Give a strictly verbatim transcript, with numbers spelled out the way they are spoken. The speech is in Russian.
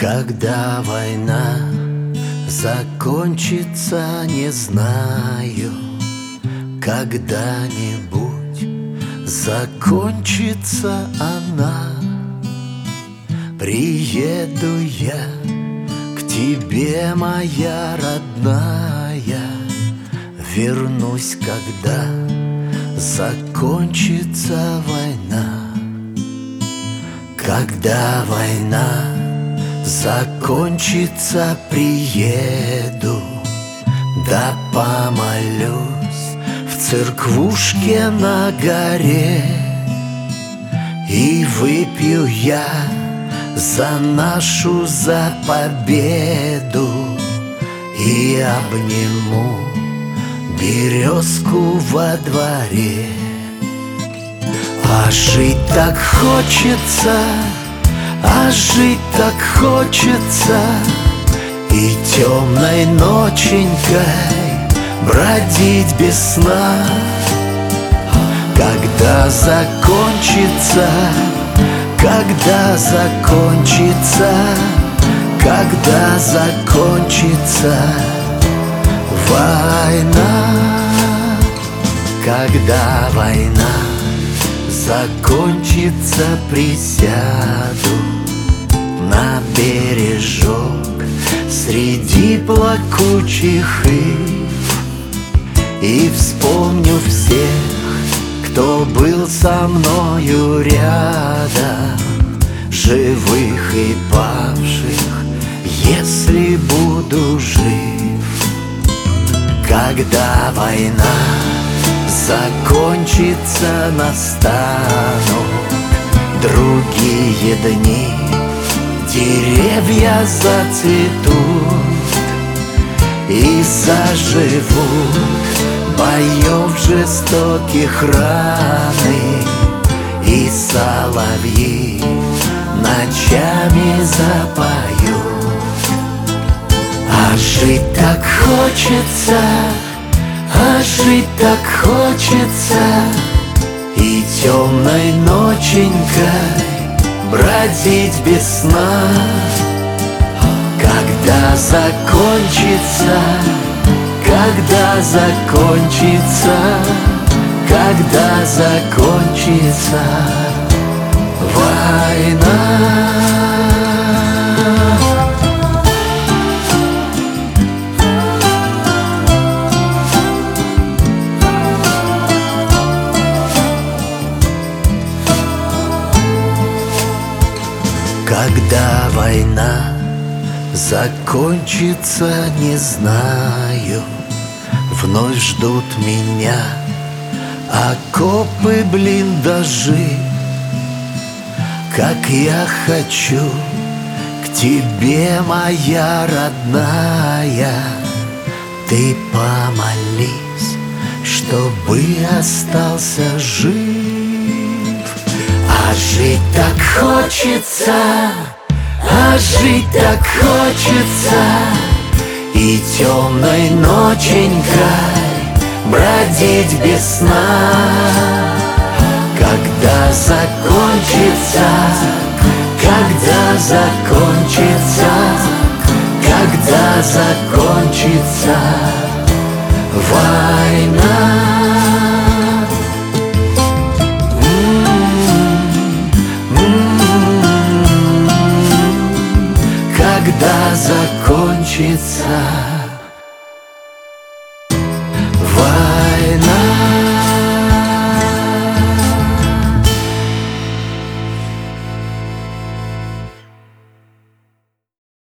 Когда война закончится, не знаю. Когда-нибудь закончится она. Приеду я к тебе, моя родная. Вернусь, когда закончится война. Когда война закончится, приеду, да помолюсь в церквушке на горе. И выпью я за нашу, за победу, и обниму березку во дворе. А жить так хочется, а жить так хочется, и темной ноченькой бродить без сна. Когда закончится, когда закончится, когда закончится война. Когда война закончится, присяду на бережок среди плакучих ив и вспомню всех, кто был со мною рядом, живых и павших, если буду жив. Когда война закончится, настанут другие дни, деревья зацветут и заживут боев жестоких раны, и соловьи ночами запоют. А жить так хочется, а жить так хочется, и темной ноченькой бродить без сна. Когда закончится, когда закончится, когда закончится война. Когда война закончится, не знаю. Вновь ждут меня окопы, блиндажи. Как я хочу к тебе, моя родная. Ты помолись, чтобы остался жив. А жить так хочется, а жить так хочется, и темной ноченькой бродить без сна. Когда закончится, когда закончится, когда закончится война. Когда закончится